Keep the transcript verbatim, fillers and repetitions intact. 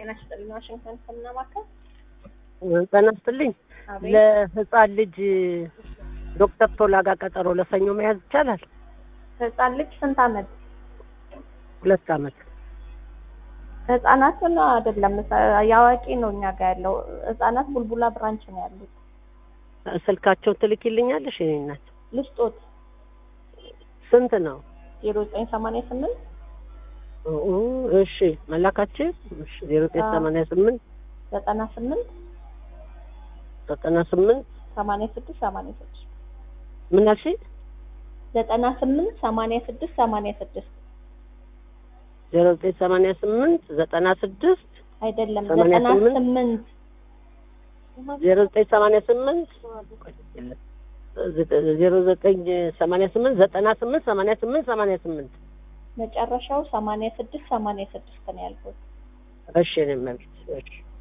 ጤና ይስጥልኝ ዋሽንግተን ሰምናማከል ጤና ይስጥልኝ ለህፃን ልጅ ዶክተር ቶላ ጋር ቀጠሮ ለሰኞ መያዝ ይቻላል? ህፃን ልጅ ስንት አመት? ሁለት አመት። ህፃናት ነው አይደለም ያዋቂ ነው እኛ ጋር ያለው ህፃናት ቡልቡላ ብራንች ነው ያሉት። ስልካቸውን ትልኪልኛለሽ? እኔ እናት ልስጦት ስንት ነው? ዜሮ ዘጠኝ ሰማንያ ስምንት ኦ እሺ መላካችን እሺ ዜሮ ዘጠኝ ሰማንያ ስምንት ዘጠና ስምንት ዘጠና ስምንት ሰማንያ ስድስት ሰማንያ ስድስት ምን አልሽ? ዘጠና ስምንት ሰማንያ ስድስት ሰማንያ ስድስት ዜሮ ዘጠኝ ሰማንያ ስምንት ዘጠና ስድስት አይደለም ዘጠና ስምንት ዜሮ ዘጠኝ ሰማንያ ስምንት ዜሮ ዘጠኝ ሰማንያ ስምንት ዘጠና ስምንት ሰማንያ ስምንት ሰማንያ ስምንት መጨረሻው ሰማንያ ስድስት ሰማንያ ስድስት ነው ያልኩት። እሺ ነው ማለት እሺ